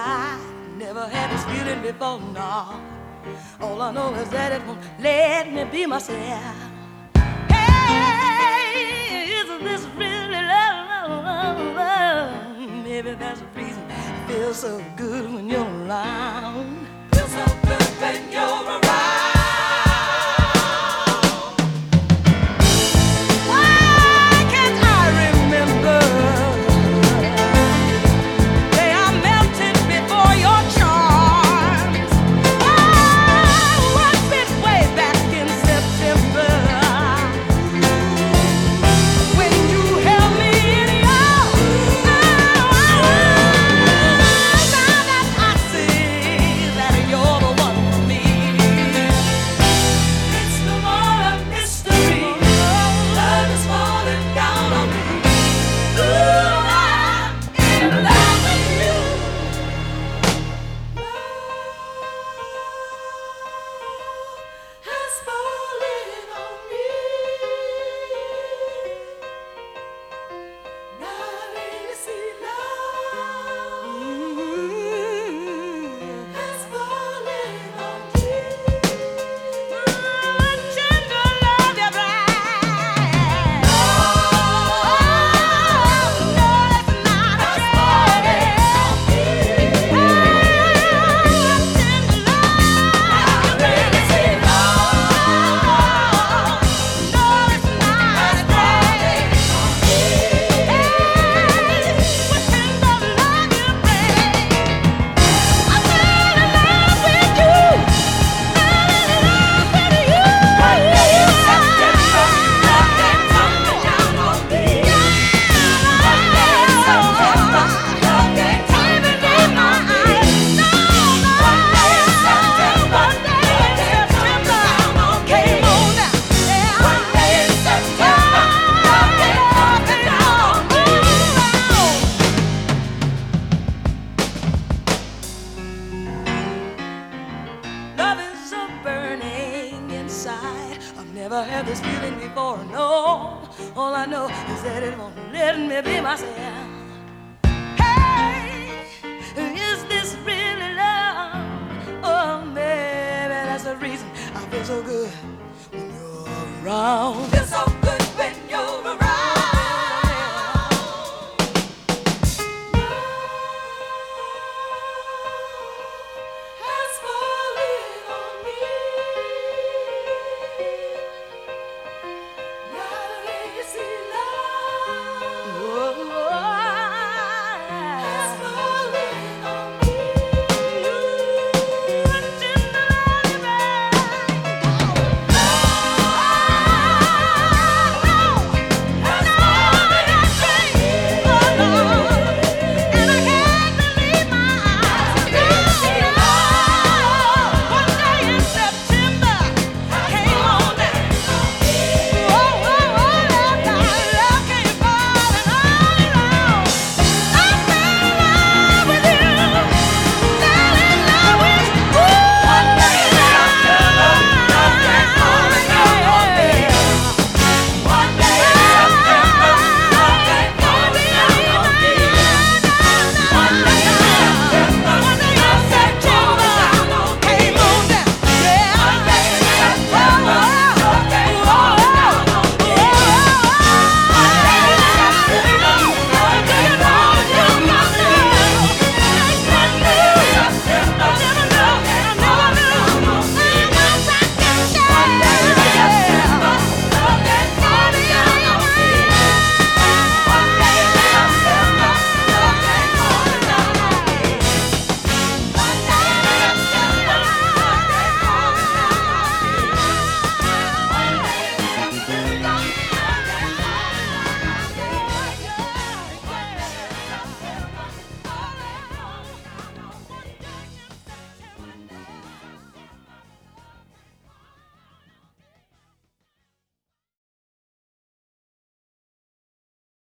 inside. Never had this feeling before, no. All I know is that it won't let me be myself. Hey, is this really love? Maybe that's the reason it feels so good when you're around. Feels so good when you're around. I've never had this feeling before, no. All I know is that it won't let me be myself. Hey, is this really love? Oh, maybe that's the reason I feel so good when you're around. Feel so